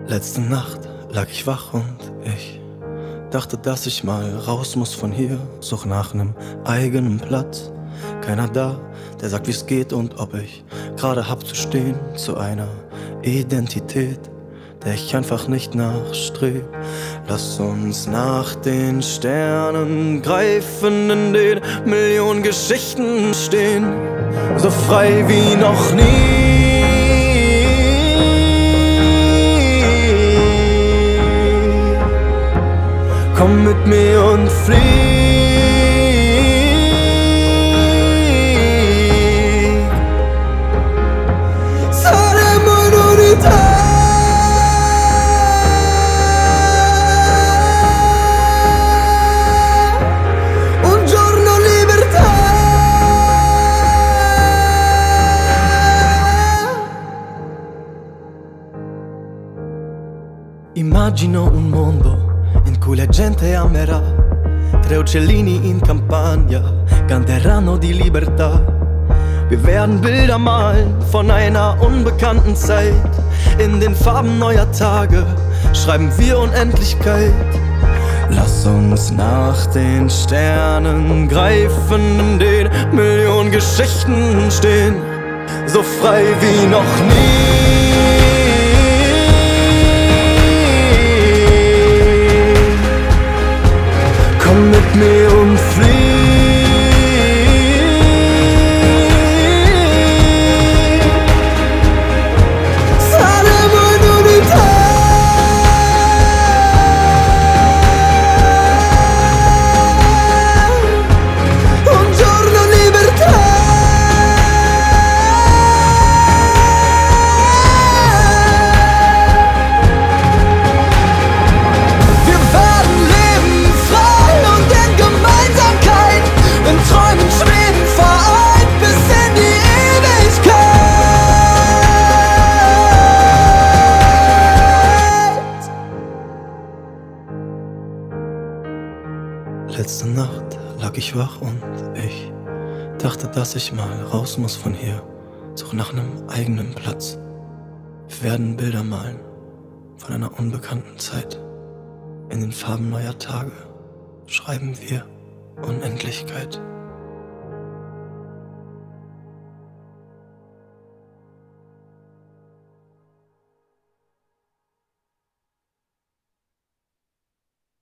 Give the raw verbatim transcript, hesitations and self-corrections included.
Letzte Nacht lag ich wach und ich dachte, dass ich mal raus muss von hier. Such nach nem eigenen Platz. Keiner da, der sagt, wie's geht und ob ich gerade hab zu stehen zu einer Identität, der ich einfach nicht nachstreb. Lass uns nach den Sternen greifen, in den Millionen Geschichten stehen, so frei wie noch nie. Komm mit mir und flieg. Saremo in unità. Un giorno libertà. Immagino un mondo in cui la gente amerà, tre uccellini in campagna canteranno di libertà. Wir werden Bilder malen von einer unbekannten Zeit. In den Farben neuer Tage schreiben wir Unendlichkeit. Lass uns nach den Sternen greifen, in den Millionen Geschichten stehen, so frei wie noch nie. Komm mit mir und flieg. Saremo in unità. Un giorno libertà. Wir werden leben frei und in Gemeinsamkeit, in Träumen schweben vereint bis in die Ewigkeit. Letzte Nacht lag ich wach und ich dachte, dass ich mal raus muss von hier. Such nach nem eigenen Platz. Wir werden Bilder malen von einer unbekannten Zeit. In den Farben neuer Tage schreiben wir Unendlichkeit.